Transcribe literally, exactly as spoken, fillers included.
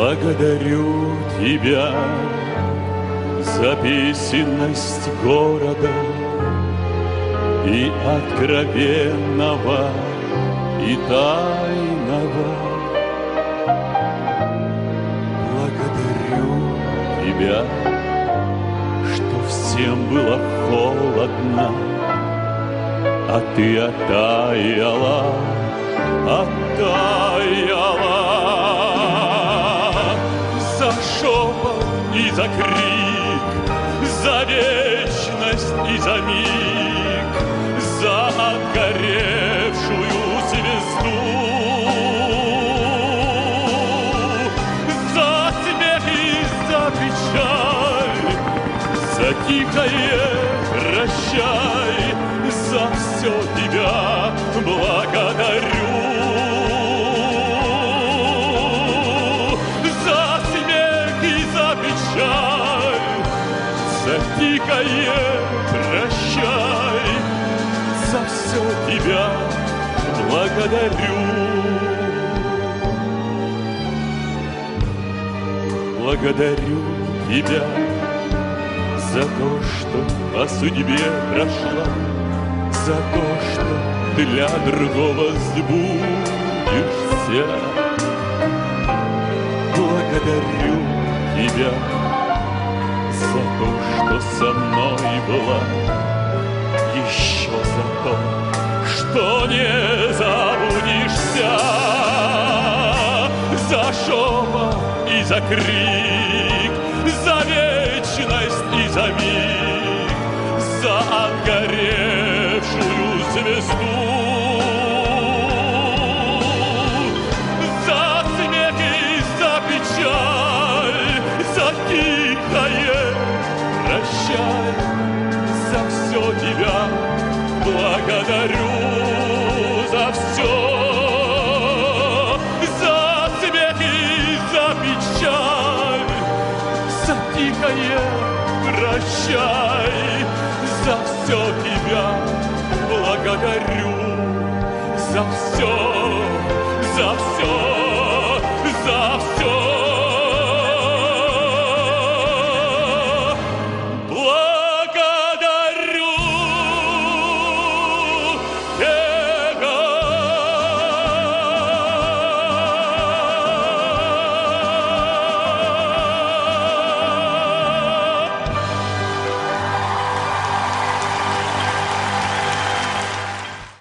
Благодарю тебя за песенность города и откровенного, и тайного. Благодарю тебя, что всем было холодно, а ты оттаяла, оттаяла. За шепот и за крик, за вечность и за миг, за отгоревшую звезду, за смех и за печаль, за тихое прощай, за все тебя благодарю. За тихое прощай, за все тебя благодарю. Благодарю тебя за то, что по судьбе прошла, за то, что для другого сбудешься. Благодарю тебя за то, что со мной была, еще за то, что не забудешься. За шепот и за крик, за вечность и за миг, за отгоревшую звезду, за смех и за печаль, за тихое прощай, за все тебя благодарю, за все, за смех и за печаль, за тихое прощай, за все тебя благодарю, за все, за все.